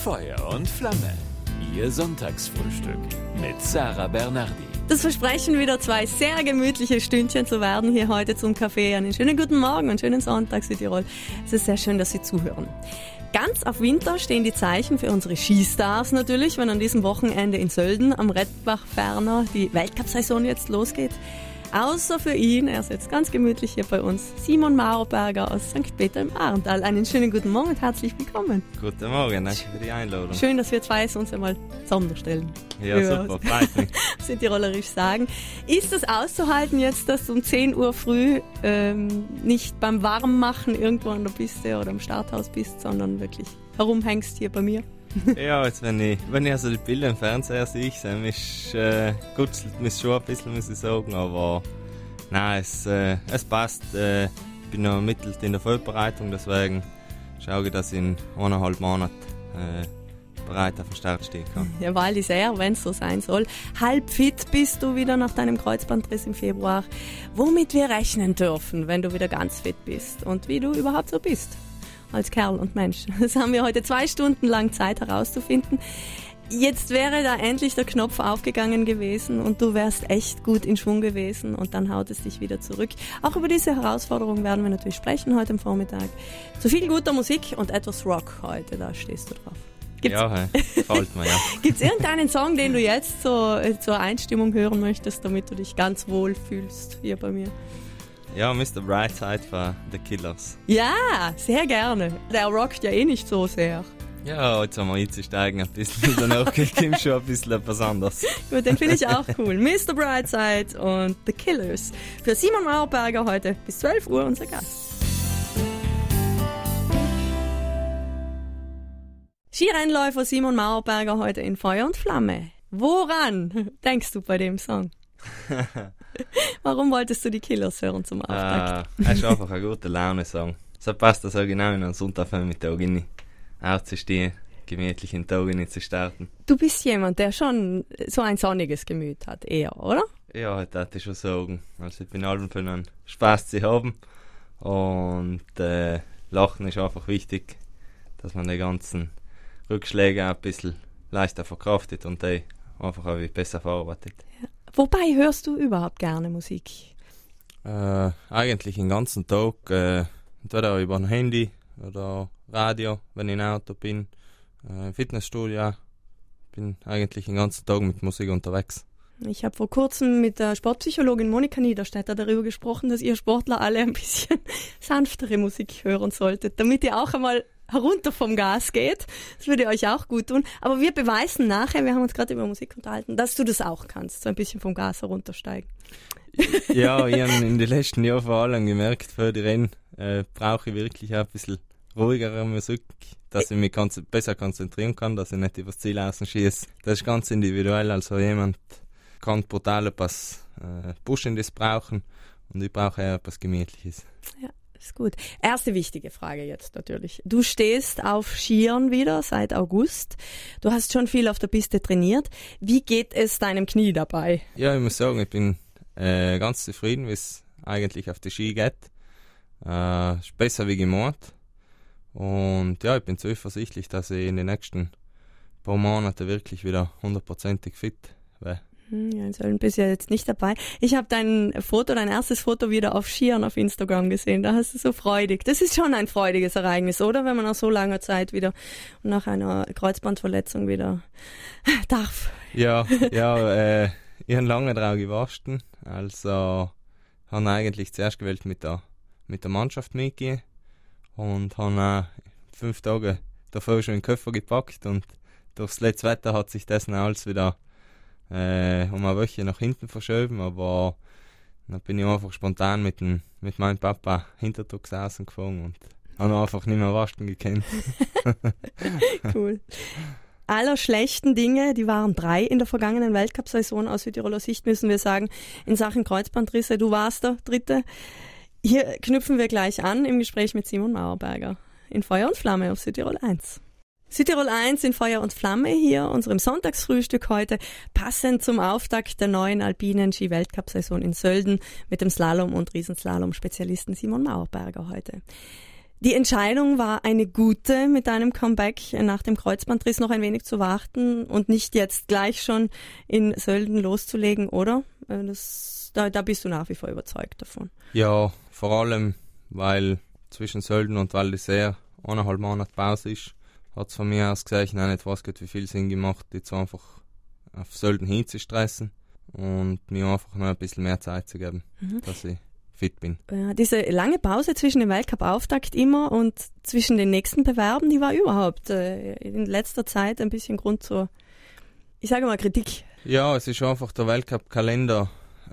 Feuer und Flamme. Ihr Sonntagsfrühstück mit Sarah Bernardi. Das versprechen wieder 2 sehr gemütliche Stündchen zu werden hier heute zum Kaffee. Einen schönen guten Morgen und schönen Sonntag, Südtirol. Es ist sehr schön, dass Sie zuhören. Ganz auf Winter stehen die Zeichen für unsere Skistars natürlich, wenn an diesem Wochenende in Sölden am Rettbach-Ferner die Weltcup-Saison jetzt losgeht. Außer für ihn, er sitzt ganz gemütlich hier bei uns, Simon Mauerberger aus St. Peter im Ahrntal. Einen schönen guten Morgen und herzlich willkommen. Guten Morgen, danke für die Einladung. Schön, dass wir 2 uns einmal sonderstellen. Ja, super, freut mich. Südtirolerisch sagen. Ist es auszuhalten jetzt, dass du um 10 Uhr früh nicht beim Warmmachen irgendwo an der Piste oder im Starthaus bist, sondern wirklich herumhängst hier bei mir? Ja, jetzt wenn ich also die Bilder im Fernseher sehe, mich gutzelt mich schon ein bisschen, muss ich sagen, aber nein, es passt. Ich bin noch mittels in der Vorbereitung, deswegen schaue ich, dass ich in 1,5 Monaten bereit auf den Start stehen kann. Ja, weil ich sehr, wenn es so sein soll. Halb fit bist du wieder nach deinem Kreuzbandriss im Februar. Womit wir rechnen dürfen, wenn du wieder ganz fit bist und wie du überhaupt so bist. Als Kerl und Mensch. Das haben wir heute 2 Stunden lang Zeit herauszufinden. Jetzt wäre da endlich der Knopf aufgegangen gewesen und du wärst echt gut in Schwung gewesen und dann haut es dich wieder zurück. Auch über diese Herausforderung werden wir natürlich sprechen heute am Vormittag. Zu viel guter Musik und etwas Rock heute, da stehst du drauf. Ja, gefällt mir, ja. Gibt es irgendeinen Song, den du jetzt zur Einstimmung hören möchtest, damit du dich ganz wohl fühlst hier bei mir? Ja, Mr. Brightside von The Killers. Ja, sehr gerne. Der rockt ja eh nicht so sehr. Ja, jetzt haben wir einzusteigen ein bisschen. Danach kommt schon ein bisschen etwas anderes. Gut, den finde ich auch cool. Mr. Brightside und The Killers. Für Simon Mauerberger heute bis 12 Uhr unser Gast. Skirennläufer Simon Mauerberger heute in Feuer und Flamme. Woran denkst du bei dem Song? Warum wolltest du die Killers hören zum Auftakt? Es ist einfach ein guter Laune-Song. So passt das auch genau in einen Sonntagvormittag rein. Aufzustehen, gemütlich in den Tag rein zu starten. Du bist jemand, der schon so ein sonniges Gemüt hat, eher, oder? Ja, das würde ich schon sagen. Also ich bin allem für einen Spaß zu haben. Und Lachen ist einfach wichtig, dass man die ganzen Rückschläge ein bisschen leichter verkraftet und die einfach auch besser verarbeitet. Ja. Wobei hörst du überhaupt gerne Musik? Eigentlich den ganzen Tag, entweder über ein Handy oder Radio, wenn ich im Auto bin, Fitnessstudio. Bin eigentlich den ganzen Tag mit Musik unterwegs. Ich habe vor kurzem mit der Sportpsychologin Monika Niederstetter darüber gesprochen, dass ihr Sportler alle ein bisschen sanftere Musik hören solltet, damit ihr auch einmal herunter vom Gas geht. Das würde euch auch gut tun. Aber wir beweisen nachher, wir haben uns gerade über Musik unterhalten, dass du das auch kannst, so ein bisschen vom Gas heruntersteigen. Ja, ich habe in den letzten Jahren vor allem gemerkt, für die Rennen brauche ich wirklich ein bisschen ruhigere Musik, dass ich mich besser konzentrieren kann, dass ich nicht übers Ziel außen schieße. Das ist ganz individuell, also jemand kann brutal etwas Pushendes brauchen und ich brauche eher etwas Gemütliches. Ja. Ist gut. Erste wichtige Frage jetzt natürlich. Du stehst auf Skiern wieder seit August. Du hast schon viel auf der Piste trainiert. Wie geht es deinem Knie dabei? Ja, ich muss sagen, ich bin ganz zufrieden, wie es eigentlich auf die Ski geht. Ist besser wie gemeint. Und ja, ich bin zuversichtlich, dass ich in den nächsten paar Monaten wirklich wieder 100%ig fit werde. Ja, in Sölden bist du ja jetzt nicht dabei. Ich habe dein erstes Foto wieder auf Skiern auf Instagram gesehen. Da hast du so freudig. Das ist schon ein freudiges Ereignis, oder? Wenn man nach so langer Zeit wieder nach einer Kreuzbandverletzung wieder darf. Ja, ich habe lange drauf gewartet. Also habe eigentlich zuerst gewählt mit der Mannschaft mitgehen und habe 5 Tage davor schon den Koffer gepackt und durchs letzte Wetter hat sich das noch alles wieder um eine Woche nach hinten verschoben, aber dann bin ich einfach spontan mit meinem Papa hinter der gesessen gefahren und habe einfach nicht mehr waschen gekannt. Cool. Aller schlechten Dinge, die waren 3 in der vergangenen Weltcup-Saison aus Südtiroler Sicht, müssen wir sagen, in Sachen Kreuzbandrisse. Du warst der 3. Hier knüpfen wir gleich an im Gespräch mit Simon Mauerberger in Feuer und Flamme auf Südtirol 1. Südtirol 1 in Feuer und Flamme hier, unserem Sonntagsfrühstück heute, passend zum Auftakt der neuen alpinen Ski-Weltcup-Saison in Sölden mit dem Slalom- und Riesenslalom-Spezialisten Simon Mauerberger heute. Die Entscheidung war eine gute, mit deinem Comeback nach dem Kreuzbandriss noch ein wenig zu warten und nicht jetzt gleich schon in Sölden loszulegen, oder? Da bist du nach wie vor überzeugt davon. Ja, vor allem, weil zwischen Sölden und Val d'Isère 1,5 Monate Pause ist, hat es von mir aus gesehen auch nicht was gut, wie viel Sinn gemacht, jetzt einfach auf Sölden hinzustressen und mir einfach noch ein bisschen mehr Zeit zu geben, dass ich fit bin. Ja, diese lange Pause zwischen dem Weltcup-Auftakt immer und zwischen den nächsten Bewerben, die war überhaupt in letzter Zeit ein bisschen Grund zur, ich sage mal, Kritik. Ja, es ist einfach der Weltcup-Kalender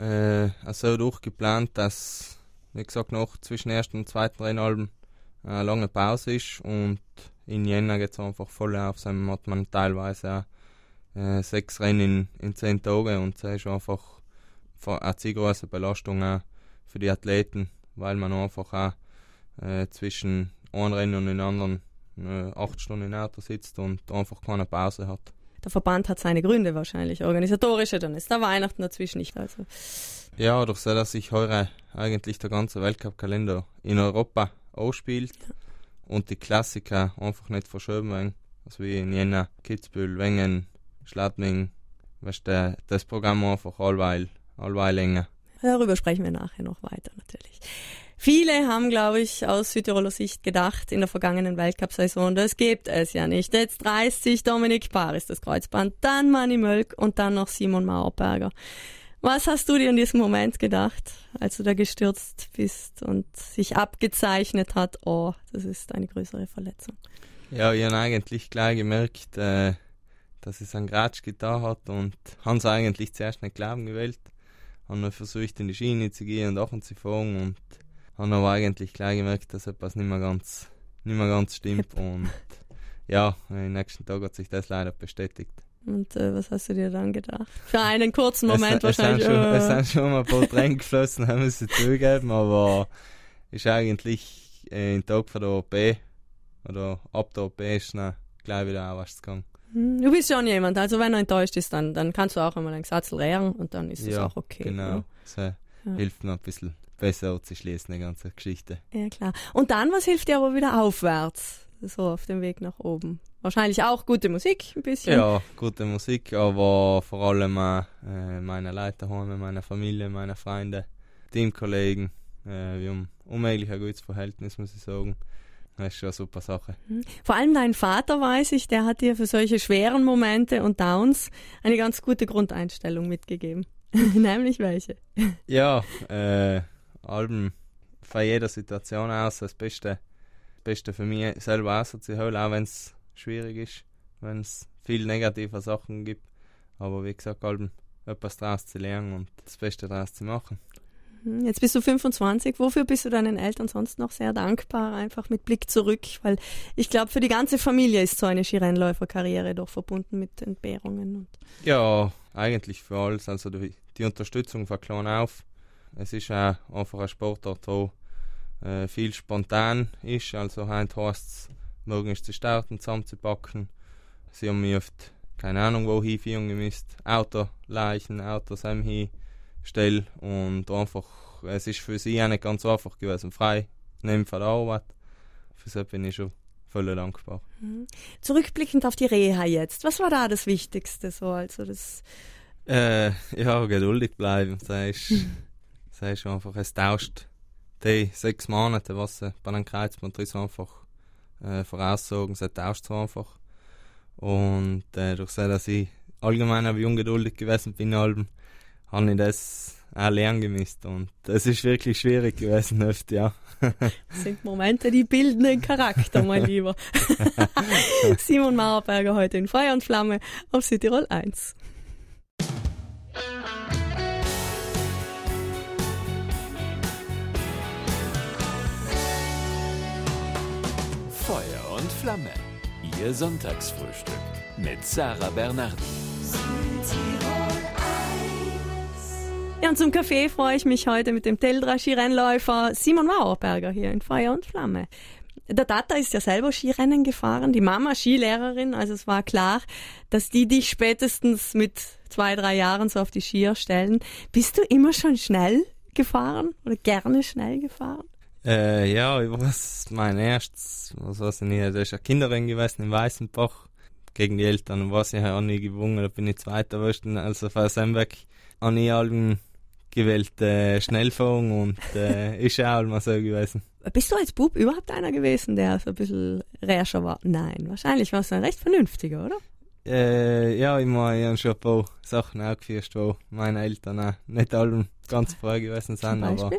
so durchgeplant, dass, wie gesagt, noch zwischen ersten und zweiten Rennalben eine lange Pause ist und in Jänner geht es einfach voll auf. Dann hat man teilweise auch 6 Rennen in 10 Tagen und das ist einfach eine zu große Belastung auch für die Athleten, weil man einfach auch zwischen einem Rennen und dem anderen 8 Stunden im Auto sitzt und einfach keine Pause hat. Der Verband hat seine Gründe wahrscheinlich, organisatorische, dann ist da Weihnachten dazwischen nicht. Also. Ja, durch so, dass sich heuer eigentlich der ganze Weltcup-Kalender in Europa ausspielt und die Klassiker einfach nicht verschoben werden. Also wie in Jena, Kitzbühel, Wengen, Schladming, weißt du, das Programm einfach allweil länger. Darüber sprechen wir nachher noch weiter natürlich. Viele haben, glaube ich, aus Südtiroler Sicht gedacht in der vergangenen Weltcup-Saison, das gibt es ja nicht. Jetzt reißt sich Dominik Paris das Kreuzband, dann Manni Mölk und dann noch Simon Mauerberger. Was hast du dir in diesem Moment gedacht, als du da gestürzt bist und sich abgezeichnet hat, oh, das ist eine größere Verletzung? Ja, ich habe eigentlich gleich gemerkt, dass es einen Gratsch getan hat und haben es eigentlich zuerst nicht glauben gewählt. Haben dann versucht, in die Schiene zu gehen und Achen zu fahren und haben aber eigentlich gleich gemerkt, dass etwas nicht mehr ganz stimmt. Und ja, am nächsten Tag hat sich das leider bestätigt. Und was hast du dir dann gedacht? Für einen kurzen Moment wahrscheinlich. Es sind schon mal ein paar Tränen geflossen, haben wir sie zugegeben, aber ist eigentlich ein Tag von der OP oder ab der OP ist dann gleich wieder aufwärts gegangen. Du bist schon jemand, also wenn er enttäuscht ist, dann kannst du auch einmal einen Satz lehren und dann ist es auch okay. Genau, das hilft mir ein bisschen besser zu schließen, die ganze Geschichte. Ja, klar. Und dann, was hilft dir aber wieder aufwärts, so auf dem Weg nach oben? Wahrscheinlich auch gute Musik, ein bisschen. Ja, gute Musik, aber vor allem meine Leute daheim, meine Familie, meine Freunde, Teamkollegen. Wir haben unmöglich ein gutes Verhältnis, muss ich sagen. Das ist schon eine super Sache. Vor allem dein Vater, weiß ich, der hat dir für solche schweren Momente und Downs eine ganz gute Grundeinstellung mitgegeben. Nämlich welche? Ja, Alben von jeder Situation aus das Beste für mich selber auszuholen, auch wenn es schwierig ist, wenn es viele negative Sachen gibt. Aber wie gesagt, Alben etwas daraus zu lernen und das Beste daraus zu machen. Jetzt bist du 25. Wofür bist du deinen Eltern sonst noch sehr dankbar? Einfach mit Blick zurück, weil ich glaube, für die ganze Familie ist so eine Skirennläuferkarriere doch verbunden mit Entbehrungen. Ja, eigentlich für alles. Also die Unterstützung von klein auf. Es ist auch einfach ein Sportart, wo viel spontan ist. Also heute heisst es, morgen ist zu starten, zusammenzupacken. Sie haben mich oft, keine Ahnung, wo hinführen müssen. Autos hinstellen und einfach, es ist für sie auch nicht ganz einfach gewesen. Frei nehmen von der Arbeit. Für das bin ich schon voll dankbar. Zurückblickend auf die Reha jetzt, was war da das Wichtigste? So? Also das ja, geduldig bleiben. Das ist einfach, es tauscht die 6 Monate, was sie bei einem Kreuzbandriss einfach voraussagen, es tauscht so einfach. Und durch das, dass ich allgemein aber ungeduldig gewesen bin, habe ich das auch lernen gemisst. Und das ist wirklich schwierig gewesen oft, ja. Das sind Momente, die bilden den Charakter, mein Lieber. Simon Mauerberger heute in Feuer und Flamme auf Südtirol 1. Feuer und Flamme, Ihr Sonntagsfrühstück mit Sarah Bernardi. Ja, und zum Kaffee freue ich mich heute mit dem Teldra-Skirennläufer Simon Mauerberger hier in Feuer und Flamme. Der Tata ist ja selber Skirennen gefahren, die Mama Skilehrerin, also es war klar, dass die dich spätestens mit 2-3 Jahren so auf die Skier stellen. Bist du immer schon schnell gefahren oder gerne schnell gefahren? Ja, ich weiß, mein erstes, was weiß ich nicht, das ist ein Kinderrennen gewesen in Weißenbach. Gegen die Eltern, was ich auch nie gewonnen, da bin ich Zweiter gewesen. Also von Sembeck habe ich alle gewählt Schnellfahren und ist auch mal so gewesen. Bist du als Bub überhaupt einer gewesen, der so ein bisschen räscher war? Nein, wahrscheinlich warst du ein recht vernünftiger, oder? Ja, ich habe schon ein paar Sachen aufgeführt, wo meine Eltern auch nicht alle ganz froh gewesen sind, aber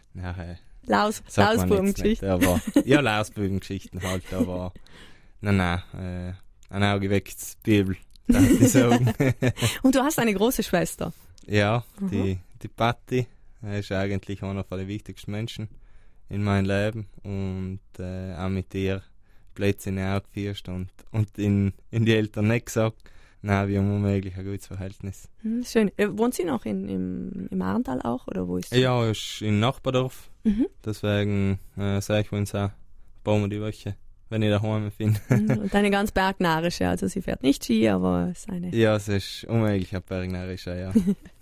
Lausbubengeschichten. Ja, Lausbubengeschichten halt, aber nein, ein Auge weg, Bibel, darf ich sagen. Und du hast eine große Schwester? Ja, die Patti ist eigentlich einer der wichtigsten Menschen in meinem Leben und auch mit ihr Plätzchen aufgeführt und in die Eltern nicht gesagt. Nein, wir haben unmöglich ein gutes Verhältnis. Schön. Wohnt sie noch im Ahrntal auch, oder wo ist sie? Ja, ist im Nachbardorf. Deswegen sage ich uns auch ein paar Mal die Woche, wenn ich daheim bin. Und eine ganz bergnarische, also sie fährt nicht Ski, aber es ist eine... Ja, es ist unmöglich ein bergnarischer, ja.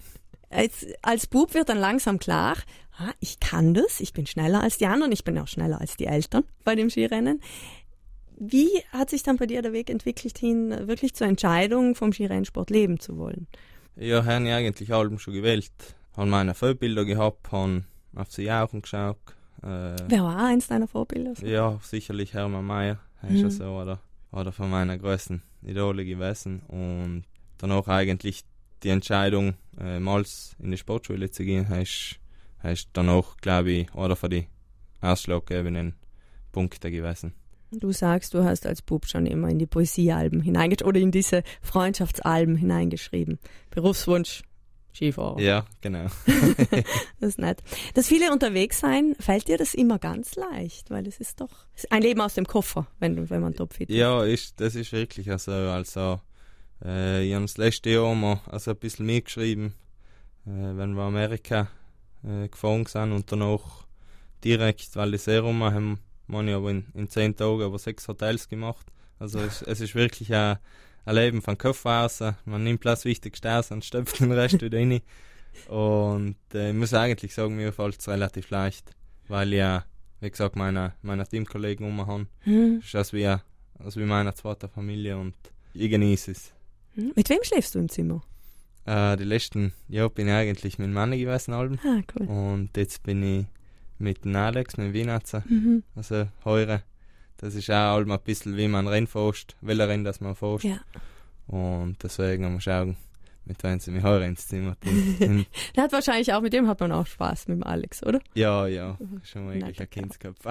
Als Bub wird dann langsam klar, ich kann das, ich bin schneller als die anderen, ich bin auch schneller als die Eltern bei dem Skirennen. Wie hat sich dann bei dir der Weg entwickelt hin, wirklich zur Entscheidung vom Skirennsport leben zu wollen? Ja, habe ich eigentlich allem schon gewählt. Habe meine Vorbilder gehabt, habe auf sie auch geschaut. Wer war eins deiner Vorbilder? Ja, sicherlich Hermann Mayer, ist ja so, oder von meiner größten Idole gewesen. Und danach eigentlich die Entscheidung, mal in die Sportschule zu gehen, ist danach, glaube ich, einer von den ausschlaggebenden Punkten gewesen. Du sagst, du hast als Bub schon immer in die Poesiealben hineingeschrieben oder in diese Freundschaftsalben hineingeschrieben. Berufswunsch, Skifahrer. Ja, genau. Das ist nett. Das viele unterwegs sein, fällt dir das immer ganz leicht? Weil es ist doch ein Leben aus dem Koffer, wenn man topfit ist. Ja, das ist wirklich so. Also, ich habe das letzte Jahr mal ein bisschen mitgeschrieben, wenn wir Amerika gefahren sind und danach direkt Val d'Isère haben wir aber in 10 Tagen aber 6 Hotels gemacht. Also es ist wirklich ein Leben von Koffer aus. Man nimmt das Wichtigste aus und stöpft den Rest wieder rein. Und ich muss eigentlich sagen, mir fällt es relativ leicht, weil ich ja, wie gesagt, meine Teamkollegen habe. Das ist als wie meine zweite Familie und ich genieße es. Mit wem schläfst du im Zimmer? Die letzten Jahre bin ich eigentlich mit Manni gewesen. Cool. Und jetzt bin ich mit dem Alex, mit dem Wienerzer, also Heure. Das ist auch ein bisschen wie man Rennen fährt, welcher Rennen das man fährt. Ja. Und deswegen muss man schauen, mit wem sie mit Heure ins Zimmer tun. Der hat wahrscheinlich auch, mit dem hat man auch Spaß, mit dem Alex, oder? Ja, schon mal eigentlich ein Kindskopf.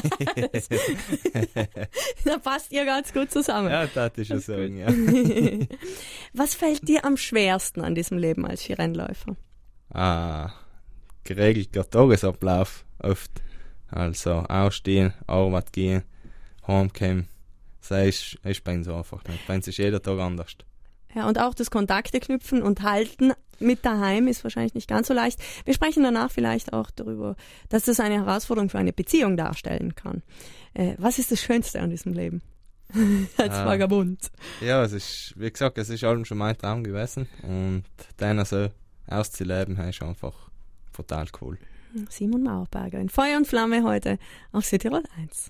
Da passt ihr ganz gut zusammen. Ja, das ist schon sagen, ja. Was fällt dir am schwersten an diesem Leben als Skirennläufer? Geregelter Tagesablauf oft. Also aufstehen, Arbeit gehen, heimkommen. Das ist bei uns einfach nicht. Bei uns ist jeder Tag anders. Ja, und auch das Kontakte knüpfen und halten mit daheim ist wahrscheinlich nicht ganz so leicht. Wir sprechen danach vielleicht auch darüber, dass das eine Herausforderung für eine Beziehung darstellen kann. Was ist das Schönste an diesem Leben? Als Vagabund. Ja, es ist, wie gesagt, es ist allem schon mein Traum gewesen. Und dann so auszuleben, ist einfach total cool. Simon Mauerberger in Feuer und Flamme heute auf Südtirol 1.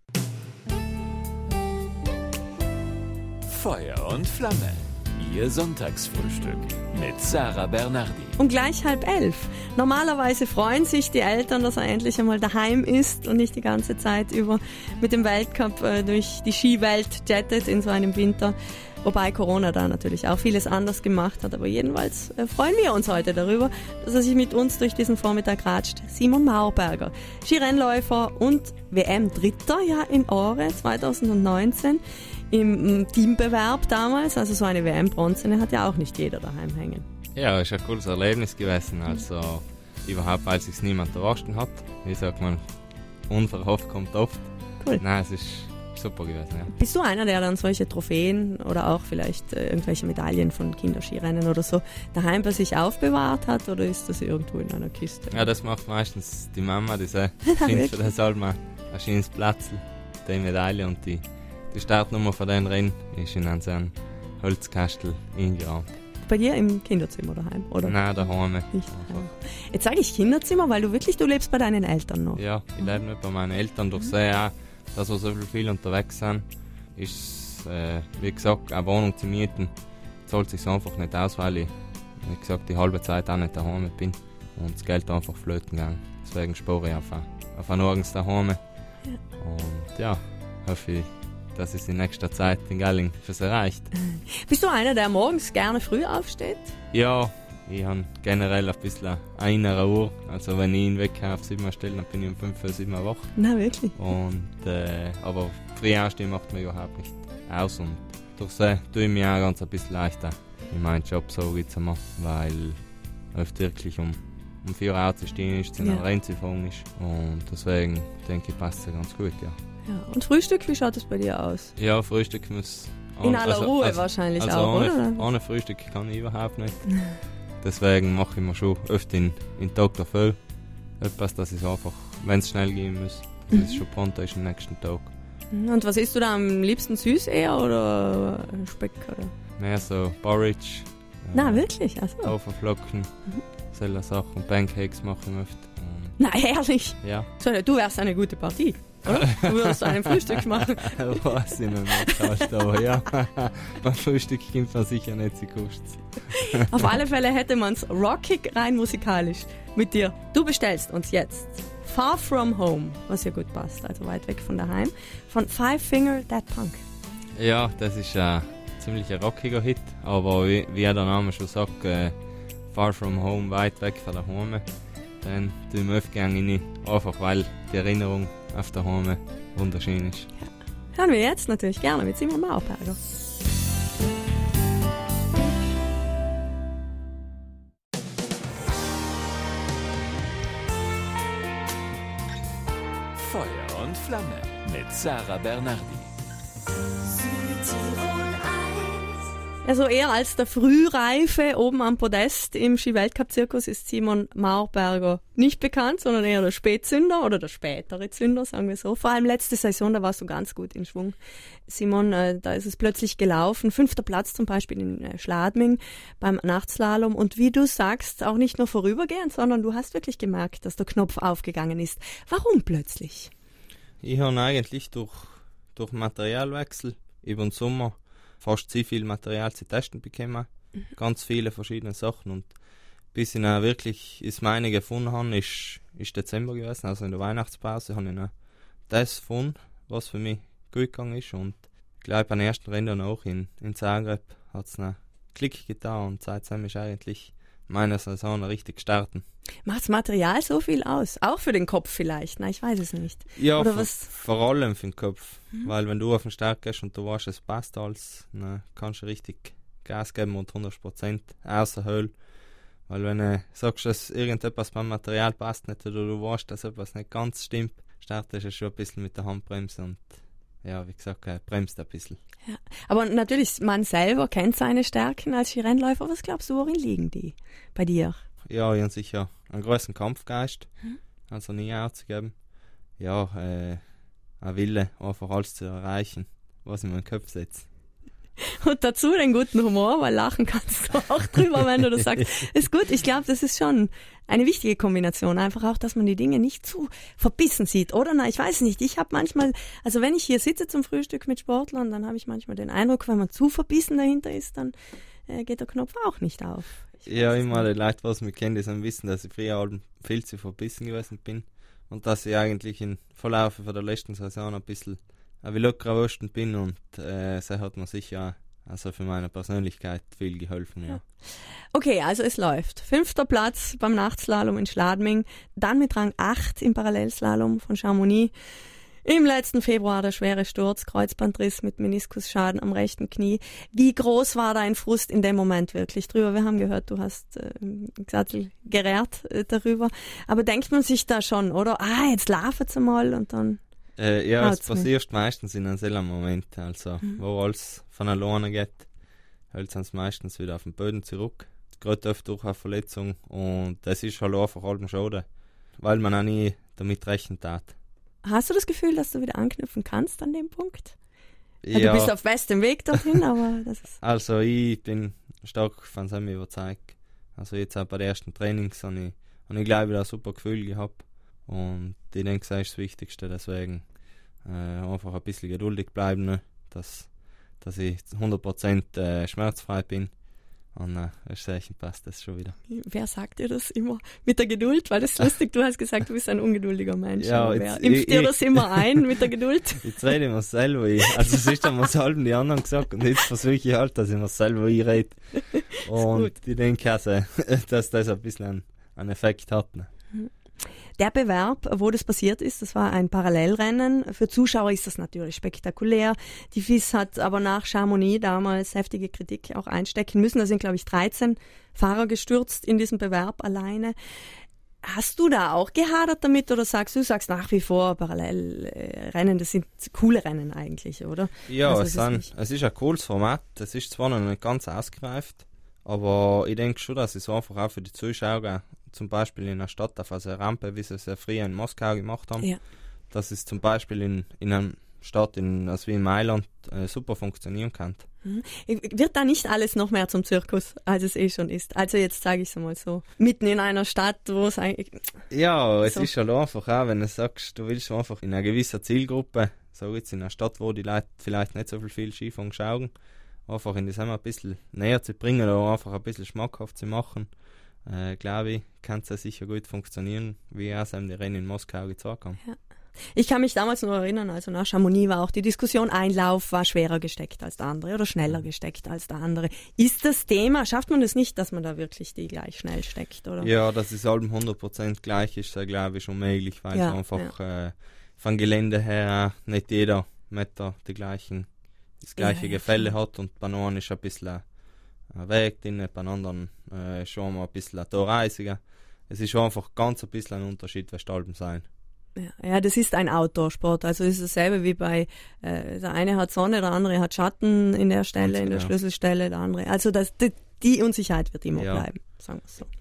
Feuer und Flamme, Ihr Sonntagsfrühstück mit Sarah Bernardi. Und gleich 10:30. Normalerweise freuen sich die Eltern, dass er endlich einmal daheim ist und nicht die ganze Zeit über mit dem Weltcup durch die Skiwelt jettet in so einem Winter. Wobei Corona da natürlich auch vieles anders gemacht hat. Aber jedenfalls freuen wir uns heute darüber, dass er sich mit uns durch diesen Vormittag ratscht. Simon Mauerberger, Skirennläufer und WM-Dritter ja in Åre 2019 im Teambewerb damals. Also so eine WM-Bronze hat ja auch nicht jeder daheim hängen. Ja, es ist ein cooles Erlebnis gewesen. Also überhaupt, weil sich niemand erwartet hat. Wie sagt man, unverhofft kommt oft. Cool. Nein, es ist super gewesen, ja. Bist du einer, der dann solche Trophäen oder auch vielleicht irgendwelche Medaillen von Kinderskirennen oder so daheim bei sich aufbewahrt hat, oder ist das irgendwo in einer Kiste? Ja, das macht meistens die Mama, die sagt, findet für das halt mal ein schönes Platzl, die Medaille, und die Startnummer von den Rennen ist in so einem Holzkastel eingerahmt. bei dir im Kinderzimmer daheim, oder? Nein, daheim. Nicht Einfach. daheim. Jetzt sage ich Kinderzimmer, weil du lebst bei deinen Eltern noch. Ja, ich lebe nicht bei meinen Eltern. Durch sie auch, dass wir so viel unterwegs sind, ist wie gesagt, eine Wohnung zu mieten, zahlt sich einfach nicht aus, weil ich, wie gesagt, die halbe Zeit auch nicht daheim bin und das Geld einfach flöten gegangen. Deswegen spare ich auf nirgends daheim. Ja. Und ja, hoffe ich, dass es in nächster Zeit in Galling fürs erreicht. Bist du einer, der morgens gerne früh aufsteht? Ja, ich habe generell ein bisschen eine innere Uhr. Also wenn ich ihn weg auf 7 Uhr stelle, dann bin ich um 5 Uhr 7 Uhr wach. Na, wirklich? Und, aber früh aufstehen macht mir überhaupt nicht aus. Und durch das tue ich mir auch ganz ein bisschen leichter in meinen Job, so jetzt einmal, weil oft wirklich um 4 Uhr aufzustehen ist, in einer Rennziehung ist. Und deswegen denke ich, passt es ganz gut, ja. Ja. Und Frühstück, wie schaut es bei dir aus? Ja, Frühstück muss... In aller Ruhe wahrscheinlich auch, oder? Ohne Frühstück kann ich überhaupt nicht. Deswegen mache ich mir schon öfter in den Tag dafür etwas, dass es einfach, wenn es schnell gehen muss, dass es schon pronto ist am nächsten Tag. Und was isst du da am liebsten, süß eher oder Speck? Oder? Mehr so Porridge. Na, wirklich? Also. Haferflocken, solche Sachen. Pancakes mache ich oft. Na, herrlich. Ja. So, du wärst eine gute Partie, oder? Du würdest einen Frühstück machen. Weiß ich noch nicht, halt, aber ja. Beim Frühstück kommt man sicher nicht so kurz. Auf alle Fälle hätte man es rockig rein musikalisch mit dir. Du bestellst uns jetzt Far From Home, was ja gut passt, also weit weg von daheim, von Five Finger Dead Punk. Ja, das ist ein ziemlich rockiger Hit, aber wie der Name schon sagt, Far From Home, weit weg von daheim. Dann tun wir oft gerne rein, einfach weil die Erinnerung auf daheim wunderschön ist. Ja. Hören wir jetzt natürlich gerne mit Simon Mauerberger. Feuer und Flamme mit Sarah Bernardi. Also eher als der Frühreife oben am Podest im Ski-Weltcup-Zirkus ist Simon Mauerberger nicht bekannt, sondern eher der Spätzünder oder der spätere Zünder, sagen wir so. Vor allem letzte Saison, da warst du ganz gut in Schwung. Simon, da ist es plötzlich gelaufen. 5. Platz zum Beispiel in Schladming beim Nachtslalom. Und wie du sagst, auch nicht nur vorübergehend, sondern du hast wirklich gemerkt, dass der Knopf aufgegangen ist. Warum plötzlich? Ich habe eigentlich durch Materialwechsel über den Sommer fast zu viel Material zu testen bekommen. Ganz viele verschiedene Sachen. Und bis ich dann wirklich das meine gefunden habe, ist Dezember gewesen. Also in der Weihnachtspause habe ich dann das gefunden, was für mich gut gegangen ist. Und gleich beim ersten Rennen auch in Zagreb hat es einen Klick getan. Und seitdem ist eigentlich meine Saison richtig gestartet. Macht das Material so viel aus? Auch für den Kopf vielleicht? Nein, ich weiß es nicht. Ja, vor allem für den Kopf. Weil wenn du auf den Start gehst und du weißt, es passt alles, dann kannst du richtig Gas geben und 100% außerhöhlen. Weil wenn du sagst, dass irgendetwas beim Material passt nicht oder du weißt, dass etwas nicht ganz stimmt, startest du schon ein bisschen mit der Handbremse und ja, wie gesagt, bremst ein bisschen. Ja. Aber natürlich, man selber kennt seine Stärken als Skirennläufer. Was glaubst du, worin liegen die bei dir? Ja, ich habe sicher einen großen Kampfgeist, also nie aufzugeben. Ja, ein Wille, einfach alles zu erreichen, was ich in meinen Kopf setze. Und dazu den guten Humor, weil lachen kannst du auch drüber, wenn du das sagst. Ist gut, ich glaube, das ist schon eine wichtige Kombination. Einfach auch, dass man die Dinge nicht zu verbissen sieht, oder? Na, ich weiß nicht. Ich habe manchmal, also wenn ich hier sitze zum Frühstück mit Sportlern, dann habe ich manchmal den Eindruck, wenn man zu verbissen dahinter ist, dann geht der Knopf auch nicht auf. Ja, immer die Leute, was mich kennen, die sollen wissen, dass ich früher viel zu verbissen gewesen bin und dass ich eigentlich im Verlauf von der letzten Saison ein bisschen wie lockerer geworden bin und das hat mir sicher also für meine Persönlichkeit viel geholfen. Ja. Okay, also es läuft. 5. Platz beim Nachtslalom in Schladming, dann mit Rang 8 im Parallelslalom von Chamonix. Im letzten Februar der schwere Sturz, Kreuzbandriss mit Meniskusschaden am rechten Knie. Wie groß war dein Frust in dem Moment wirklich drüber? Wir haben gehört, du hast Sattel gerät darüber. Aber denkt man sich da schon, oder? Jetzt laufen mal und dann... ja, es passiert meistens in einem selben Moment. Also, wo alles von alleine geht, hält es meistens wieder auf den Boden zurück. Gerade oft durch eine Verletzung und das ist halt einfach halb schade, weil man auch nie damit rechnen hat. Hast du das Gefühl, dass du wieder anknüpfen kannst an dem Punkt? Ja. Du bist auf bestem Weg dorthin, aber das ist... Also ich bin stark von ihm überzeugt. Also jetzt auch bei den ersten Trainings habe ich glaube ich, ein super Gefühl gehabt. Und ich denke, das ist das Wichtigste, deswegen einfach ein bisschen geduldig bleiben, ne? dass ich 100% schmerzfrei bin. Und passt das schon wieder. Wer sagt dir das immer? Mit der Geduld? Weil das ist lustig, du hast gesagt, du bist ein ungeduldiger Mensch. Ja, wer impft dir das immer ein mit der Geduld? Jetzt rede ich mir selber ein. Also es ist einmal halb die anderen gesagt und jetzt versuche ich halt, dass ich mir selber einrede. Und ich denke also, dass das ein bisschen einen Effekt hat. Ne? Der Bewerb, wo das passiert ist, das war ein Parallelrennen. Für Zuschauer ist das natürlich spektakulär. Die FIS hat aber nach Chamonix damals heftige Kritik auch einstecken müssen. Da sind, glaube ich, 13 Fahrer gestürzt in diesem Bewerb alleine. Hast du da auch gehadert damit oder sagst du nach wie vor Parallelrennen, das sind coole Rennen eigentlich, oder? Ja, also es ist ein cooles Format. Es ist zwar noch nicht ganz ausgereift, aber ich denke schon, dass es einfach auch für die Zuschauer, zum Beispiel in einer Stadt auf einer Rampe, wie sie es ja früher in Moskau gemacht haben, ja. dass es zum Beispiel in einer Stadt wie in Mailand super funktionieren kann. Wird da nicht alles noch mehr zum Zirkus, als es eh schon ist? Also jetzt sage ich es mal so, mitten in einer Stadt, wo es eigentlich... Ja, es ist halt einfach auch, wenn du sagst, du willst einfach in einer gewissen Zielgruppe, so jetzt in einer Stadt, wo die Leute vielleicht nicht so viel Skifahren schauen, einfach in das ein bisschen näher zu bringen oder einfach ein bisschen schmackhaft zu machen. Glaube ich, kann es ja sicher gut funktionieren, wie auch die Rennen in Moskau gezeigt haben. Ja. Ich kann mich damals noch erinnern, also nach Chamonix war auch die Diskussion, ein Lauf war schwerer gesteckt als der andere oder schneller gesteckt als der andere. Ist das Thema, schafft man das nicht, dass man da wirklich die gleich schnell steckt? Oder? Ja, dass es allem 100% gleich ist, glaube ich, schon möglich, weil es einfach vom Gelände her nicht jeder Meter das gleiche Gefälle hat und bei einem ist ein bisschen ein Weg drin, bei anderen schon mal ein bisschen ein Torreisiger. Es ist schon einfach ganz ein bisschen ein Unterschied, was Stalben sein. Ja, das ist ein Outdoor-Sport, also es ist dasselbe wie bei, der eine hat Sonne, der andere hat Schatten in der Stelle, in der Schlüsselstelle, der andere. Also die Unsicherheit wird immer bleiben, sagen wir es so.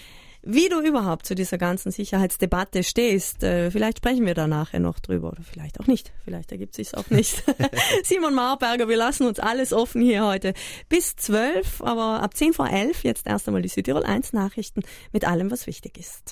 Wie du überhaupt zu dieser ganzen Sicherheitsdebatte stehst, vielleicht sprechen wir da nachher noch drüber oder vielleicht auch nicht. Vielleicht ergibt sich's auch nicht. Simon Mauerberger, wir lassen uns alles offen hier heute bis 12, aber ab 10 vor 11 jetzt erst einmal die Südtirol 1 Nachrichten mit allem, was wichtig ist.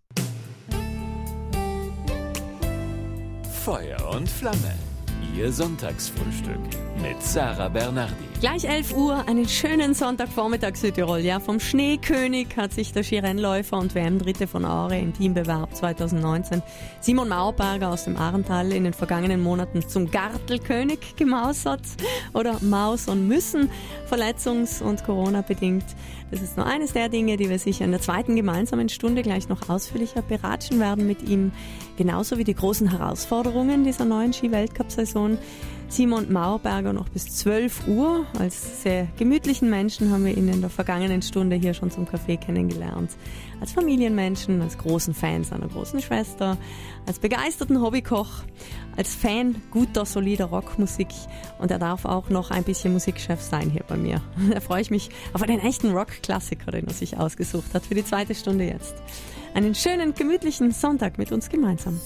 Feuer und Flamme. Ihr Sonntagsfrühstück mit Sarah Bernardi. Gleich 11 Uhr, einen schönen Sonntagvormittag Südtirol. Ja, vom Schneekönig hat sich der Skirennläufer und WM-Dritte von Aare im Teambewerb 2019 Simon Mauerberger aus dem Ahrental in den vergangenen Monaten zum Gartelkönig gemausert oder mausern müssen, verletzungs- und Corona-bedingt. Das ist nur eines der Dinge, die wir sicher in der zweiten gemeinsamen Stunde gleich noch ausführlicher beratschen werden mit ihm. Genauso wie die großen Herausforderungen dieser neuen Ski-Weltcup-Saison. Simon Mauerberger noch bis 12 Uhr. Als sehr gemütlichen Menschen haben wir ihn in der vergangenen Stunde hier schon zum Kaffee kennengelernt. Als Familienmenschen, als großen Fan seiner großen Schwester, als begeisterten Hobbykoch, als Fan guter, solider Rockmusik. Und er darf auch noch ein bisschen Musikchef sein hier bei mir. Da freue ich mich auf einen echten Rock-Klassiker, den er sich ausgesucht hat für die zweite Stunde jetzt. Einen schönen, gemütlichen Sonntag mit uns gemeinsam.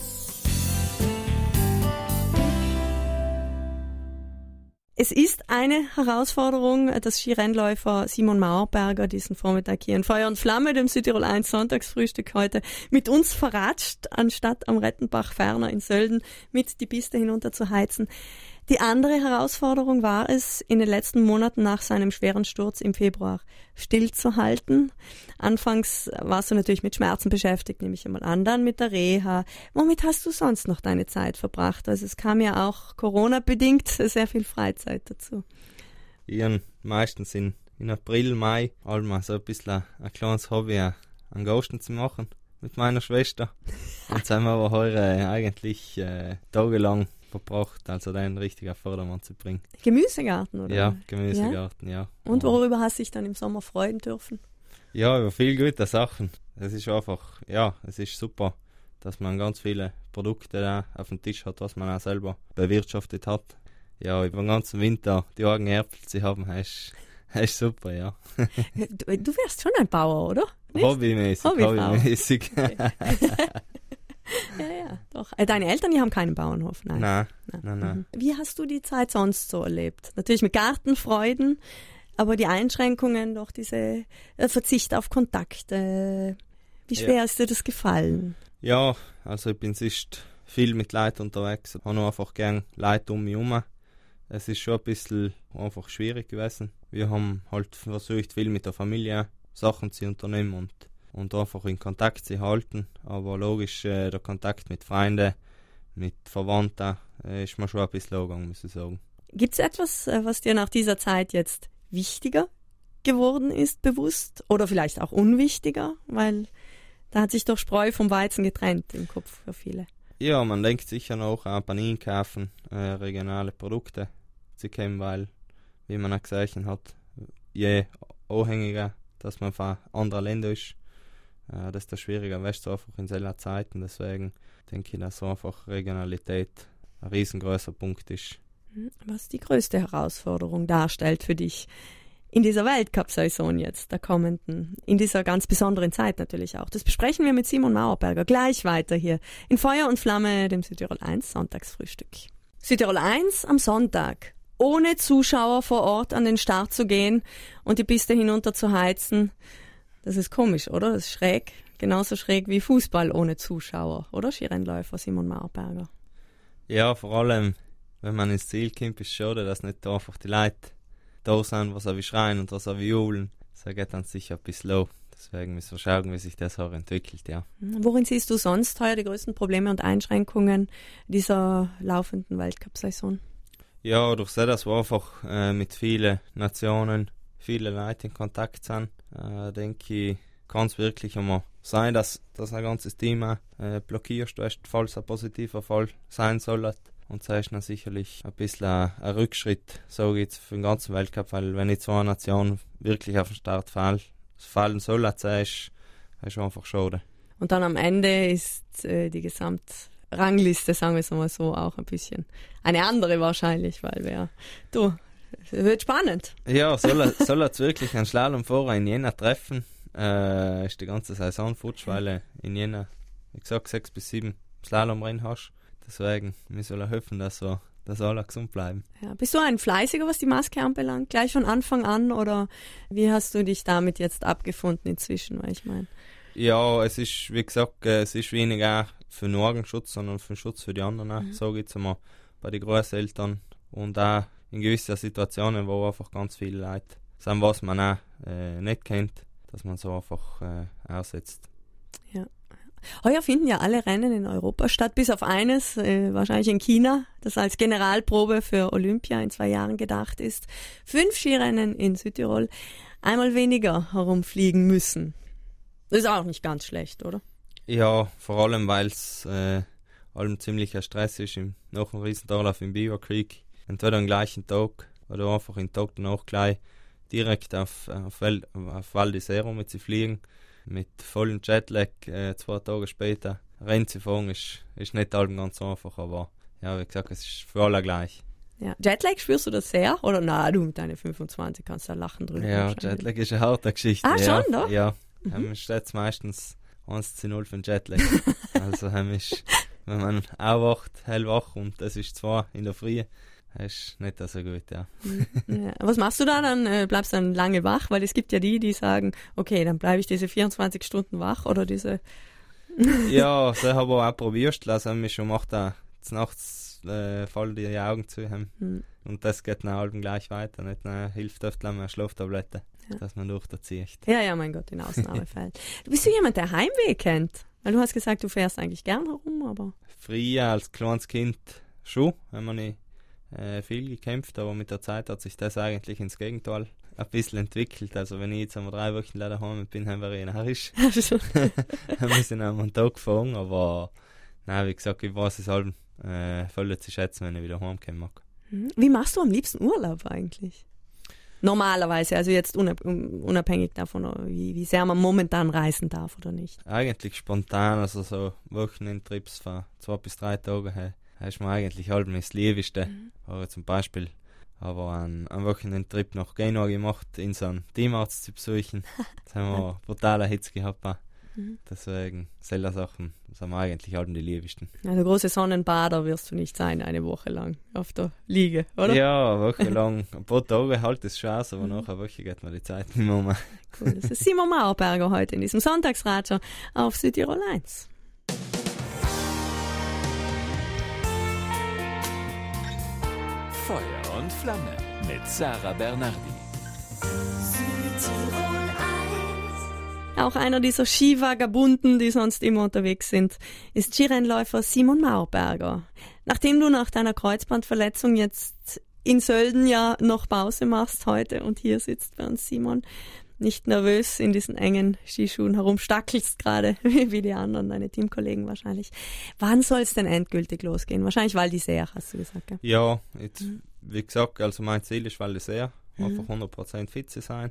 Es ist eine Herausforderung, dass Skirennläufer Simon Mauerberger diesen Vormittag hier in Feuer und Flamme, dem Südtirol 1 Sonntagsfrühstück heute, mit uns verratscht, anstatt am Rettenbach ferner in Sölden mit die Piste hinunter zu heizen. Die andere Herausforderung war es, in den letzten Monaten nach seinem schweren Sturz im Februar stillzuhalten. Anfangs warst du natürlich mit Schmerzen beschäftigt, nehme ich einmal an, dann mit der Reha. Womit hast du sonst noch deine Zeit verbracht? Also es kam ja auch Corona-bedingt sehr viel Freizeit dazu. Ich meistens in April, Mai einmal so ein bisschen ein kleines Hobby an Ghosten zu machen mit meiner Schwester. Und jetzt haben wir aber heute eigentlich tagelang verbracht, also einen richtigen Vordermann zu bringen. Gemüsegarten, oder? Ja, Gemüsegarten, ja. Und worüber hast du dich dann im Sommer freuen dürfen? Ja, über viele gute Sachen. Es ist einfach, es ist super, dass man ganz viele Produkte da auf dem Tisch hat, was man auch selber bewirtschaftet hat. Ja, über den ganzen Winter die Äpfel zu haben, ist super, ja. Du wärst schon ein Bauer, oder? Nicht? Hobbymäßig. Okay. Ja, doch. Deine Eltern, die haben keinen Bauernhof, nein. Nein. Wie hast du die Zeit sonst so erlebt? Natürlich mit Gartenfreuden, Aber die Einschränkungen, doch diese Verzicht auf Kontakt, wie schwer ist dir das gefallen? Ja, also ich bin sonst viel mit Leuten unterwegs. Ich habe einfach gerne Leute um mich herum. Es ist schon ein bisschen einfach schwierig gewesen. Wir haben halt versucht, viel mit der Familie Sachen zu unternehmen und einfach in Kontakt zu halten. Aber logisch, der Kontakt mit Freunden, mit Verwandten ist mir schon ein bisschen angegangen, muss ich sagen. Gibt es etwas, was dir nach dieser Zeit jetzt wichtiger geworden ist, bewusst? Oder vielleicht auch unwichtiger? Weil da hat sich doch Spreu vom Weizen getrennt im Kopf für viele. Ja, man denkt sicher noch an Einkaufen, regionale Produkte zu kennen, weil, wie man auch gesehen hat, je abhängiger, dass man von anderen Ländern ist, desto schwieriger wächst es einfach in solchen Zeiten. Deswegen denke ich, dass so einfach Regionalität ein riesengroßer Punkt ist. Was die größte Herausforderung darstellt für dich in dieser Weltcup-Saison jetzt, der kommenden, in dieser ganz besonderen Zeit natürlich auch. Das besprechen wir mit Simon Mauerberger gleich weiter hier in Feuer und Flamme, dem Südtirol 1 Sonntagsfrühstück. Südtirol 1 am Sonntag, ohne Zuschauer vor Ort an den Start zu gehen und die Piste hinunter zu heizen. Das ist komisch, oder? Das ist schräg. Genauso schräg wie Fußball ohne Zuschauer, oder? Skirennläufer Simon Mauerberger. Ja, vor allem, wenn man ins Ziel kommt, ist es schade, dass nicht einfach die Leute da sind, was wir schreien und was wir jubeln. Das geht dann sicher ein bisschen low. Deswegen müssen wir schauen, wie sich das auch entwickelt, ja. Worin siehst du sonst heuer die größten Probleme und Einschränkungen dieser laufenden Weltcup-Saison? Ja, durch das, dass wir einfach mit vielen Nationen, vielen Leuten in Kontakt sind, denke ich, kann es wirklich einmal sein, dass ein ganzes Team blockierst, falls ein positiver Fall sein soll. Und das ist dann sicherlich ein bisschen ein Rückschritt, sage ich jetzt, für den ganzen Weltcup, weil wenn jetzt so eine Nation wirklich auf den Start fallen soll, das ist einfach schade. Und dann am Ende ist die Gesamtrangliste, sagen wir es mal so, auch ein bisschen eine andere wahrscheinlich, weil wird spannend. Ja, soll er wirklich einen Slalomfahrer in Jena treffen, ist die ganze Saison futsch, weil er in Jena, wie gesagt, 6 bis 7 Slalomrennen hast. Deswegen, wir sollen hoffen, dass alle gesund bleiben. Ja, bist du ein Fleißiger, was die Maske anbelangt, gleich von Anfang an, oder wie hast du dich damit jetzt abgefunden inzwischen, weil ich meine? Ja, es ist, wie gesagt, es ist weniger für den Augenschutz, sondern für den Schutz für die anderen, sage ich jetzt einmal, bei den Großeltern und auch in gewissen Situationen, wo einfach ganz viele Leute sind, was man auch nicht kennt, dass man so einfach aussetzt. Ja. Heuer finden ja alle Rennen in Europa statt, bis auf eines, wahrscheinlich in China, das als Generalprobe für Olympia in 2 Jahren gedacht ist. 5 Skirennen in Südtirol, einmal weniger herumfliegen müssen. Das ist auch nicht ganz schlecht, oder? Ja, vor allem, weil es allem ziemlicher Stress ist, nach dem Riesendorlauf im Beaver Creek. Entweder am gleichen Tag oder einfach den Tag danach gleich direkt auf Val d'Isère mit zu fliegen. Mit vollem Jetlag 2 Tage später Rennen zu fahren ist nicht allem ganz einfach, aber ja, wie gesagt, es ist für alle gleich. Ja. Jetlag, spürst du das sehr? Oder du mit deinen 25 kannst da lachen drüber? Ja, Jetlag ist eine harte Geschichte. Ah, ja, schon, doch? Ja, man steht meistens 1:0 für den Jetlag. Also wenn man aufwacht, hellwach und das ist 2 in der Früh, das ist nicht so gut, ja. Ja. Was machst du da dann? Bleibst du dann lange wach? Weil es gibt ja die sagen, okay, dann bleibe ich diese 24 Stunden wach oder diese... Ja, das habe ich auch probiert. Also mich schon macht da nachts fallen die Augen zu haben. Und das geht dann halt gleich weiter. Nicht hilft oft eine Schlaftablette, dass man durchzieht. Ja, mein Gott, in Ausnahmefällen. Bist du jemand, der Heimweh kennt? Weil du hast gesagt, du fährst eigentlich gern herum, aber... Früher als kleines Kind schon, wenn man nicht viel gekämpft, aber mit der Zeit hat sich das eigentlich ins Gegenteil ein bisschen entwickelt. Also wenn ich jetzt einmal 3 Wochen leider heim bin, haben wir energisch. Wir müssen einmal einen Tag fahren, aber nein, wie gesagt, ich weiß es halt voll zu schätzen, wenn ich wieder heimkommen mag. Wie machst du am liebsten Urlaub eigentlich? Normalerweise, also jetzt unabhängig davon, wie sehr man momentan reisen darf oder nicht. Eigentlich spontan, also so Wochenendtrips von 2 bis 3 Tagen her. Das ist mir eigentlich halt das Liebste. Aber zum Beispiel einen Wochenendtrip nach Genua gemacht, in so einen Teamarzt zu besuchen. Da haben wir brutale Hitze gehabt. Deswegen, solche Sachen sind mir eigentlich alle die liebsten. Ja, der große Sonnenbader wirst du nicht sein, eine Woche lang auf der Liege, oder? Ja, eine Woche lang. Ein paar Tage halt ist Spaß, aber nach einer Woche geht mir die Zeit nicht mehr um. Cool. Das ist Simon Mauerberger heute in diesem Sonntagsratscher auf Südtirol 1. Feuer und Flamme mit Sarah Bernardi. Auch einer dieser Skivagabunden, die sonst immer unterwegs sind, ist Skirennläufer Simon Mauerberger. Nachdem du nach deiner Kreuzbandverletzung jetzt in Sölden ja noch Pause machst heute und hier sitzt bei uns Simon, nicht nervös in diesen engen Skischuhen herumstackelst gerade, wie die anderen, deine Teamkollegen wahrscheinlich. Wann soll es denn endgültig losgehen? Wahrscheinlich Val d'Isère, hast du gesagt, gell? Ja, jetzt, wie gesagt, also mein Ziel ist Val d'Isère, einfach 100% fit zu sein.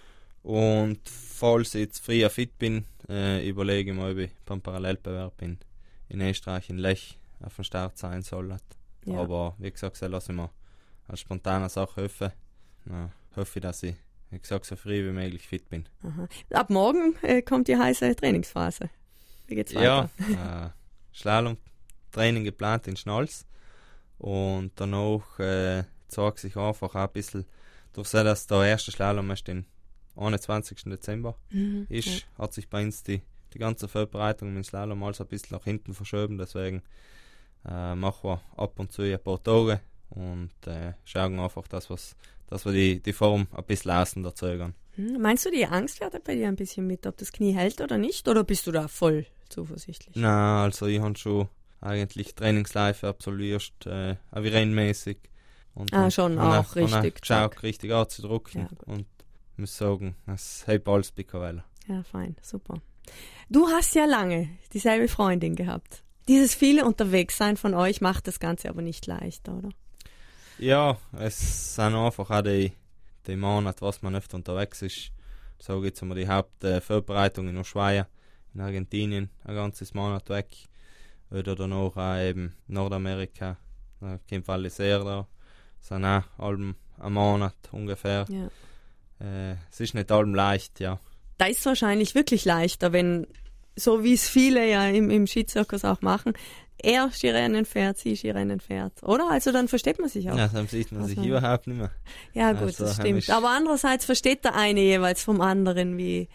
Und falls ich jetzt früher fit bin, überlege ich mir, ob ich beim Parallelbewerb in Österreich, in Lech, auf dem Start sein soll. Ja. Aber wie gesagt, das lasse ich mir als spontane Sache hoffen. Ja, hoffe ich, dass ich, wie gesagt, so früh wie möglich fit bin. Aha. Ab morgen kommt die heiße Trainingsphase. Wie geht's weiter? Ja, Slalom-Training geplant in Schnals. Und danach zeigt sich einfach auch ein bisschen, durch das, dass der erste Slalom erst den 21. Dezember ist, hat sich bei uns die ganze Vorbereitung mit dem Slalom alles ein bisschen nach hinten verschoben. Deswegen machen wir ab und zu ein paar Tage und schauen einfach, dass wir die Form ein bisschen außen erzeugen. Meinst du, die Angst fährt bei dir ein bisschen mit, ob das Knie hält oder nicht? Oder bist du da voll zuversichtlich? Nein, also ich habe schon eigentlich Trainingsläufe absolviert, wie rennmäßig. Und schon auch richtig. Geschaut, richtig anzudrücken. Ja, und ich muss sagen, es hat alles bekommen. Ja, fein, super. Du hast ja lange dieselbe Freundin gehabt. Dieses viele Unterwegssein von euch macht das Ganze aber nicht leichter, oder? Ja, es sind einfach auch die Monate, was man öfter unterwegs ist. So geht es um die Hauptvorbereitung in Ushuaia, in Argentinien, ein ganzes Monat weg. Oder danach auch eben Nordamerika, da kommt Val d'Isère da. Das sind auch einen Monat ungefähr. Ja. Es ist nicht allem leicht, ja. Da ist es wahrscheinlich wirklich leichter, wenn, so wie es viele ja im Skizirkus auch machen, er Skirennen fährt, sie Skirennen fährt, oder? Also dann versteht man sich auch. Ja, dann sieht man sich überhaupt nicht mehr. Ja gut, also, das stimmt. Aber andererseits versteht der eine jeweils vom anderen, wie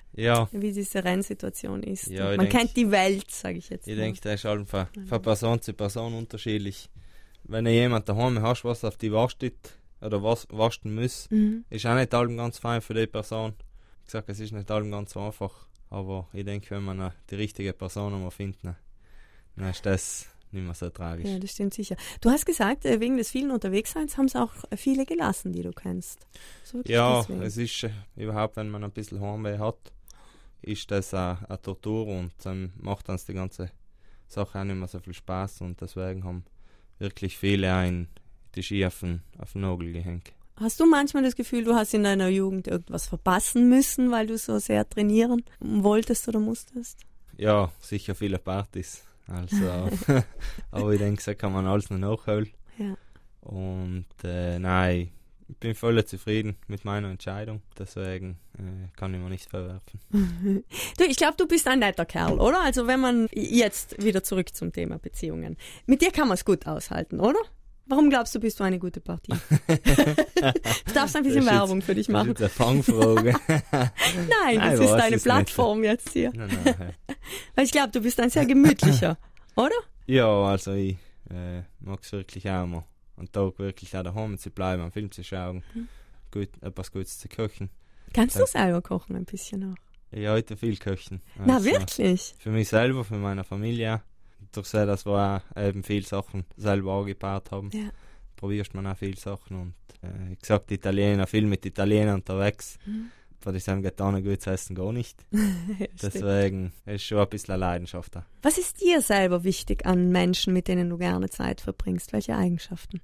diese Rennsituation ist. Ja, man kennt die Welt, sage ich jetzt. Ich denke, das ist halt von Person zu Person unterschiedlich. Wenn jemand daheim hast, was auf die wastet oder was waschen muss, ist auch nicht allem ganz fein für die Person. Ich sage, es ist nicht allem ganz einfach. Aber ich denke, wenn man die richtige Person einmal findet, dann ist das nicht mehr so tragisch. Ja, das stimmt sicher. Du hast gesagt, wegen des vielen Unterwegsseins haben es auch viele gelassen, die du kennst. So ja, deswegen. Es ist überhaupt, wenn man ein bisschen Heimweh hat, ist das eine Tortur und dann macht uns die ganze Sache auch nicht mehr so viel Spaß und deswegen haben wirklich viele auch in die Ski auf den Nagel gehängt. Hast du manchmal das Gefühl, du hast in deiner Jugend irgendwas verpassen müssen, weil du so sehr trainieren wolltest oder musstest? Ja, sicher viele Partys. Also, aber ich denke, so kann man alles noch nachholen. Ja. Und nein, ich bin voll zufrieden mit meiner Entscheidung. Deswegen kann ich mir nicht verwerfen. Du, ich glaube, du bist ein netter Kerl, oder? Also wenn man jetzt wieder zurück zum Thema Beziehungen. Mit dir kann man es gut aushalten, oder? Warum glaubst du, bist du eine gute Partie? Du darfst ein bisschen Werbung für dich machen. Das ist eine Fangfrage. Nein, das ist deine Plattform jetzt hier. Nein. Weil ich glaube, du bist ein sehr gemütlicher, oder? Ja, also ich mag es wirklich auch mal. Einen Tag wirklich auch daheim zu bleiben, einen Film zu schauen, etwas Gutes zu kochen. Kannst du selber kochen ein bisschen auch? Ja, heute viel kochen. Also na, wirklich? Für mich selber, für meine Familie. Durch das, dass wir auch eben viele Sachen selber angebaut haben, probierst man auch viele Sachen. Und wie gesagt, Italiener, viel mit Italienern unterwegs. Von diesem getan gutes Essen gar nicht. Deswegen ist schon ein bisschen eine Leidenschaft da. Was ist dir selber wichtig an Menschen, mit denen du gerne Zeit verbringst? Welche Eigenschaften?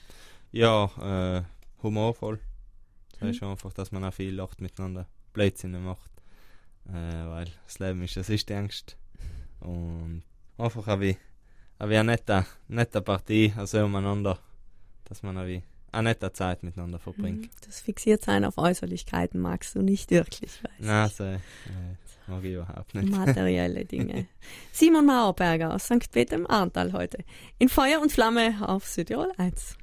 Ja, humorvoll. Das heißt einfach, dass man auch viel lacht miteinander, Blödsinn macht. Weil das Leben ist, das ist die Angst. Und einfach eine nette Partie, also umeinander, dass man eine nette Zeit miteinander verbringen. Das Fixiertsein auf Äußerlichkeiten magst du nicht wirklich, weiß Nein, ich. so mag ich überhaupt nicht. Materielle Dinge. Simon Mauerberger aus St. Peter im Ahrntal heute. In Feuer und Flamme auf Südtirol 1.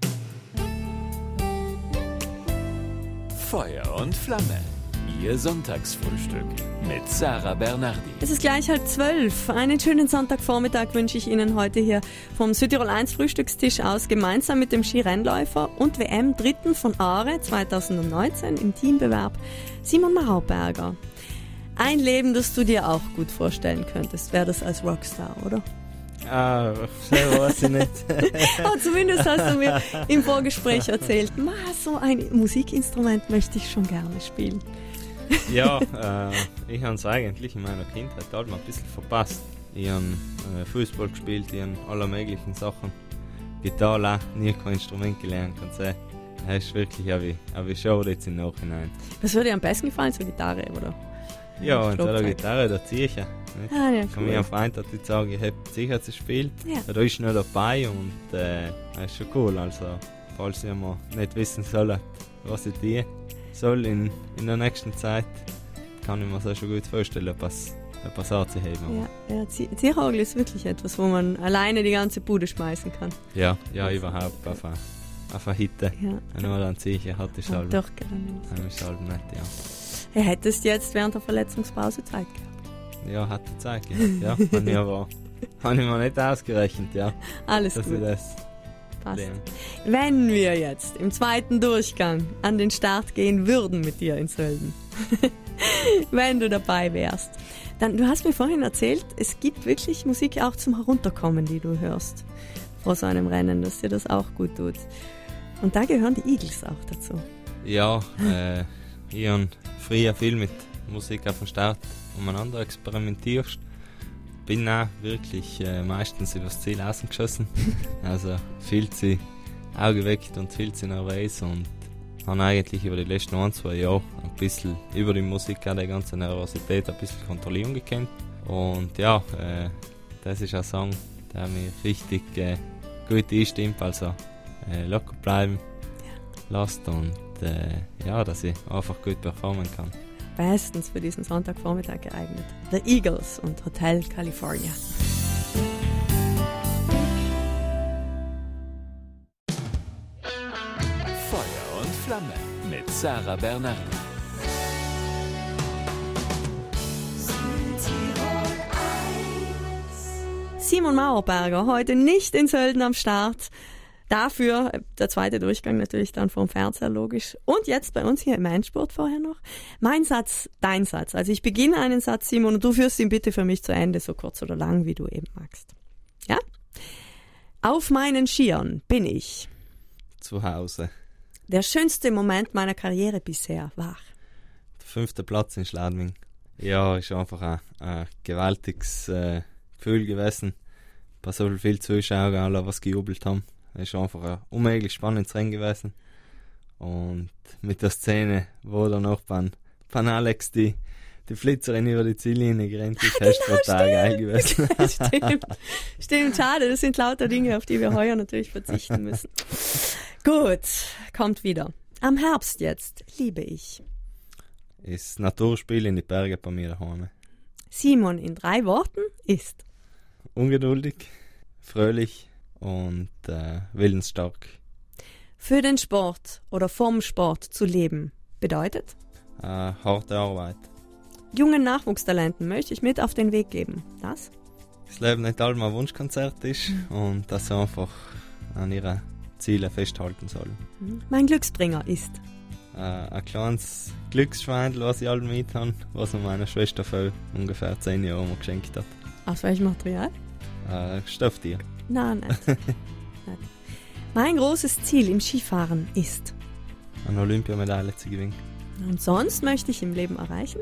Feuer und Flamme. Ihr Sonntagsfrühstück mit Sarah Bernardi. Es ist gleich 11:30. Einen schönen Sonntagvormittag wünsche ich Ihnen heute hier vom Südtirol 1 Frühstückstisch aus, gemeinsam mit dem Skirennläufer und WM-Dritten von Aare 2019 im Teambewerb Simon Mauerberger. Ein Leben, das du dir auch gut vorstellen könntest, wäre das als Rockstar, oder? Sehr weiß ich nicht. Oh, zumindest hast du mir im Vorgespräch erzählt, so ein Musikinstrument möchte ich schon gerne spielen. Ja, ich habe es eigentlich in meiner Kindheit halt mal ein bisschen verpasst. Ich habe Fußball gespielt, ich habe alle möglichen Sachen. Gitarre, nie kein Instrument gelernt, kann sagen. Das ist wirklich, aber ich schaue jetzt im Nachhinein. Was würde dir am besten gefallen, so Gitarre, oder? Ja, und der Gitarre, da ziehe ich ja. Ja, Von cool. mir ein Freund hat gesagt, ich habe sicher zu spielen. Ja. Da ist noch dabei und das ist schon cool. Also, falls ihr mal nicht wissen sollt, was ich tue soll in der nächsten Zeit, kann ich mir das schon gut vorstellen, etwas anzuheben. Ja, Zierhagel ist wirklich etwas, wo man alleine die ganze Bude schmeißen kann. Ja, überhaupt auf eine Hitte. Ja. Nur dann ziehe ich halt die Scheibe. Doch, gerne. Ist halt nett, ja. Hey, hättest du jetzt während der Verletzungspause Zeit gehabt? Ja, hat die Zeit gehabt, ja. Habe ich mir nicht ausgerechnet, ja. Alles Dass gut. ich das Passt. lerne. Wenn wir jetzt im zweiten Durchgang an den Start gehen würden mit dir in Sölden, wenn du dabei wärst, dann, du hast mir vorhin erzählt, es gibt wirklich Musik auch zum Herunterkommen, die du hörst vor so einem Rennen, dass dir das auch gut tut. Und da gehören die Eagles auch dazu. Ja, ich habe früher viel mit Musik auf dem Start umeinander experimentiert. Bin auch wirklich meistens übers Ziel außengeschossen. Also viel zu aufgeweckt und viel zu nervös und habe eigentlich über die letzten 1-2 Jahre ein bisschen über die Musik auch die ganze Nervosität ein bisschen kontrollieren gekannt. Und ja, das ist ein Song, der mich richtig gut einstimmt, also locker bleiben lässt und dass ich einfach gut performen kann. Bestens für diesen Sonntagvormittag geeignet. The Eagles und Hotel California. Feuer und Flamme mit Sarah Bernardi. Simon Mauerberger, heute nicht in Sölden am Start. Dafür der zweite Durchgang natürlich dann vom Fernseher, logisch. Und jetzt bei uns hier im Endspurt vorher noch. Mein Satz, dein Satz. Also ich beginne einen Satz, Simon, und du führst ihn bitte für mich zu Ende, so kurz oder lang, wie du eben magst. Ja? Auf meinen Skiern bin ich. Zu Hause. Der schönste Moment meiner Karriere bisher war. Der 5. Platz in Schladming. Ja, ist einfach ein gewaltiges Gefühl gewesen. Bei so vielen Zuschauern, alle, was gejubelt haben. Es ist einfach ein unmöglich spannendes Rennen gewesen. Und mit der Szene, wo dann auch beim Alex die Flitzerin über die Ziellinie gerannt ist, ist total geil gewesen. Stimmt, schade, das sind lauter Dinge, auf die wir heuer natürlich verzichten müssen. Gut, kommt wieder. Am Herbst jetzt liebe ich. Ist Naturspiel in die Berge bei mir daheim. Simon in 3 Worten ist ungeduldig, fröhlich und willensstark. Für den Sport oder vom Sport zu leben bedeutet? Harte Arbeit. Jungen Nachwuchstalenten möchte ich mit auf den Weg geben. Das? Das Leben nicht allem ein Wunschkonzert ist und dass sie einfach an ihren Zielen festhalten sollen. Mein Glücksbringer ist? Ein kleines Glücksschwein, was ich alle mit habe, was mir meine Schwester vor ungefähr 10 Jahren geschenkt hat. Aus welchem Material? Stofftier. Nein, nicht. Nicht. Mein großes Ziel im Skifahren ist? Eine Olympiamedaille zu gewinnen. Und sonst möchte ich im Leben erreichen?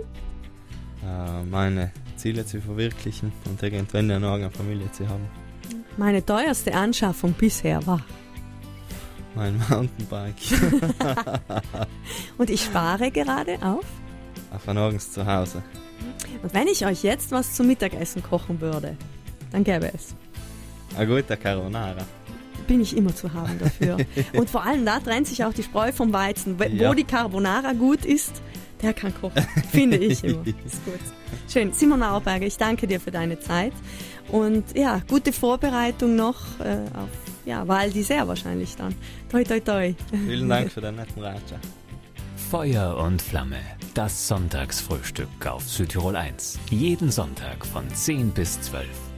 Meine Ziele zu verwirklichen und irgendwann eine eigene Familie zu haben. Meine teuerste Anschaffung bisher war? Mein Mountainbike. Und ich spare gerade auf? Auf nirgends zu Hause. Und wenn ich euch jetzt was zum Mittagessen kochen würde, dann gäbe es? Ein guter Carbonara. bin ich immer zu haben dafür. Und vor allem, da trennt sich auch die Spreu vom Weizen. Wo die Carbonara gut ist, der kann kochen, finde ich immer. Ist gut. Schön. Simon Auerberger, ich danke dir für deine Zeit. Und ja, gute Vorbereitung noch auf Val d'Isère wahrscheinlich dann. Toi, toi, toi. Vielen Dank für den netten Ratschlag. Feuer und Flamme, das Sonntagsfrühstück auf Südtirol 1. Jeden Sonntag von 10 bis 12.